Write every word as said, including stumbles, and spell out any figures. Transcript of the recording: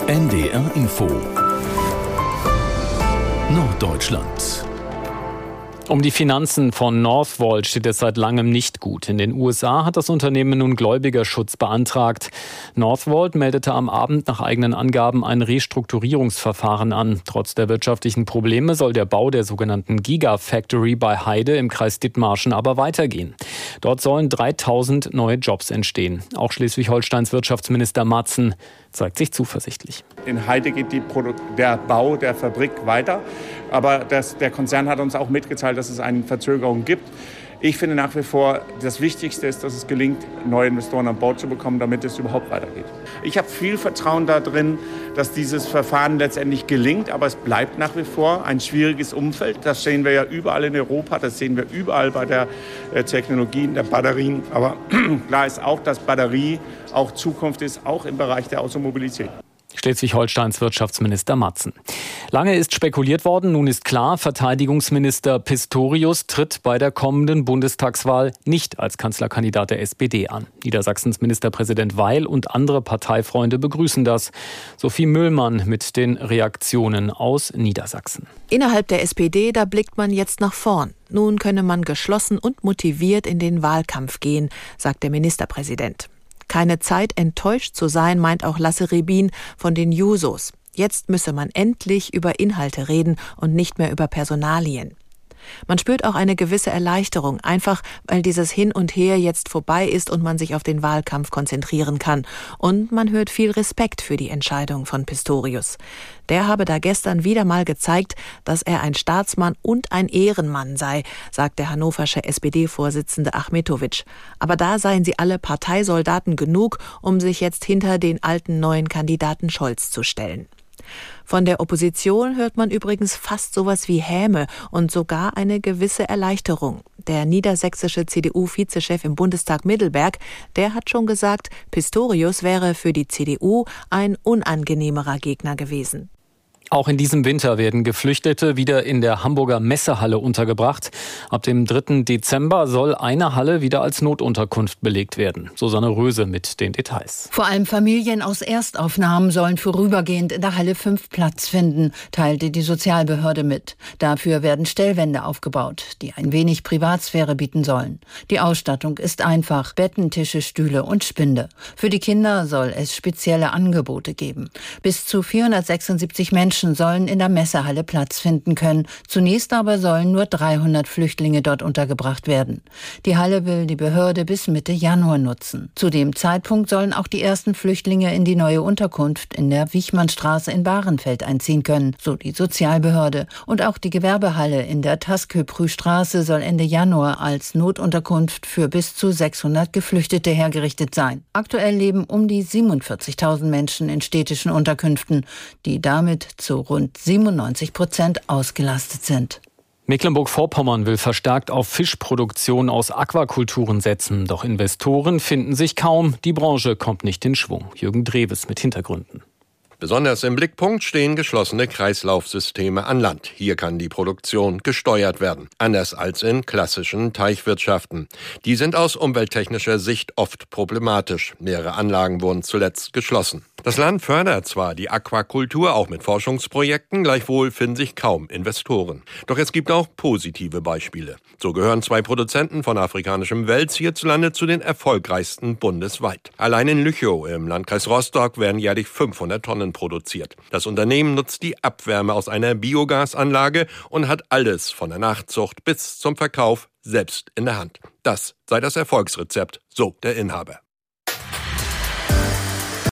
N D R Info Norddeutschland. Um die Finanzen von Northvolt steht es seit langem nicht gut. In den U S A hat das Unternehmen nun Gläubigerschutz beantragt. Northvolt meldete am Abend nach eigenen Angaben ein Restrukturierungsverfahren an. Trotz der wirtschaftlichen Probleme soll der Bau der sogenannten Gigafactory bei Heide im Kreis Dithmarschen aber weitergehen. Dort sollen dreitausend neue Jobs entstehen. Auch Schleswig-Holsteins Wirtschaftsminister Matzen zeigt sich zuversichtlich. In Heide geht die Produ- der Bau der Fabrik weiter. Aber das, der Konzern hat uns auch mitgeteilt, dass es eine Verzögerung gibt. Ich finde nach wie vor, das Wichtigste ist, dass es gelingt, neue Investoren an Bord zu bekommen, damit es überhaupt weitergeht. Ich habe viel Vertrauen darin, dass dieses Verfahren letztendlich gelingt, aber es bleibt nach wie vor ein schwieriges Umfeld. Das sehen wir ja überall in Europa, das sehen wir überall bei der äh, Technologie der Batterien. Aber klar ist auch, dass Batterie auch Zukunft ist, auch im Bereich der Automobilität. Schleswig-Holsteins Wirtschaftsminister Matzen. Lange ist spekuliert worden, nun ist klar, Verteidigungsminister Pistorius tritt bei der kommenden Bundestagswahl nicht als Kanzlerkandidat der S P D an. Niedersachsens Ministerpräsident Weil und andere Parteifreunde begrüßen das. Sophie Müllmann mit den Reaktionen aus Niedersachsen. Innerhalb der S P D, da blickt man jetzt nach vorn. Nun könne man geschlossen und motiviert in den Wahlkampf gehen, sagt der Ministerpräsident. Keine Zeit, enttäuscht zu sein, meint auch Lasse Rebin von den Jusos. Jetzt müsse man endlich über Inhalte reden und nicht mehr über Personalien. Man spürt auch eine gewisse Erleichterung, einfach weil dieses Hin und Her jetzt vorbei ist und man sich auf den Wahlkampf konzentrieren kann. Und man hört viel Respekt für die Entscheidung von Pistorius. Der habe da gestern wieder mal gezeigt, dass er ein Staatsmann und ein Ehrenmann sei, sagt der hannoversche S P D-Vorsitzende Achmetovic. Aber da seien sie alle Parteisoldaten genug, um sich jetzt hinter den alten neuen Kandidaten Scholz zu stellen. Von der Opposition hört man übrigens fast sowas wie Häme und sogar eine gewisse Erleichterung. Der niedersächsische C D U-Vizechef im Bundestag Middelberg, der hat schon gesagt, Pistorius wäre für die C D U ein unangenehmerer Gegner gewesen. Auch in diesem Winter werden Geflüchtete wieder in der Hamburger Messehalle untergebracht. Ab dem dritten Dezember soll eine Halle wieder als Notunterkunft belegt werden. Susanne Röse mit den Details. Vor allem Familien aus Erstaufnahmen sollen vorübergehend in der Halle fünf Platz finden, teilte die Sozialbehörde mit. Dafür werden Stellwände aufgebaut, die ein wenig Privatsphäre bieten sollen. Die Ausstattung ist einfach: Betten, Tische, Stühle und Spinde. Für die Kinder soll es spezielle Angebote geben. Bis zu vierhundertsechsundsiebzig Menschen sollen in der Messehalle Platz finden können. Zunächst aber sollen nur dreihundert Flüchtlinge dort untergebracht werden. Die Halle will die Behörde bis Mitte Januar nutzen. Zu dem Zeitpunkt sollen auch die ersten Flüchtlinge in die neue Unterkunft in der Wichmannstraße in Bahrenfeld einziehen können, so die Sozialbehörde. Und auch die Gewerbehalle in der Tasköprü-Straße soll Ende Januar als Notunterkunft für bis zu sechshundert Geflüchtete hergerichtet sein. Aktuell leben um die siebenundvierzigtausend Menschen in städtischen Unterkünften, die damit zu rund siebenundneunzig Prozent ausgelastet sind. Mecklenburg-Vorpommern will verstärkt auf Fischproduktion aus Aquakulturen setzen. Doch Investoren finden sich kaum. Die Branche kommt nicht in Schwung. Jürgen Dreves mit Hintergründen. Besonders im Blickpunkt stehen geschlossene Kreislaufsysteme an Land. Hier kann die Produktion gesteuert werden. Anders als in klassischen Teichwirtschaften. Die sind aus umwelttechnischer Sicht oft problematisch. Mehrere Anlagen wurden zuletzt geschlossen. Das Land fördert zwar die Aquakultur auch mit Forschungsprojekten, gleichwohl finden sich kaum Investoren. Doch es gibt auch positive Beispiele. So gehören zwei Produzenten von afrikanischem Wels hierzulande zu den erfolgreichsten bundesweit. Allein in Lüchow im Landkreis Rostock werden jährlich fünfhundert Tonnen produziert. Das Unternehmen nutzt die Abwärme aus einer Biogasanlage und hat alles von der Nachzucht bis zum Verkauf selbst in der Hand. Das sei das Erfolgsrezept, so der Inhaber.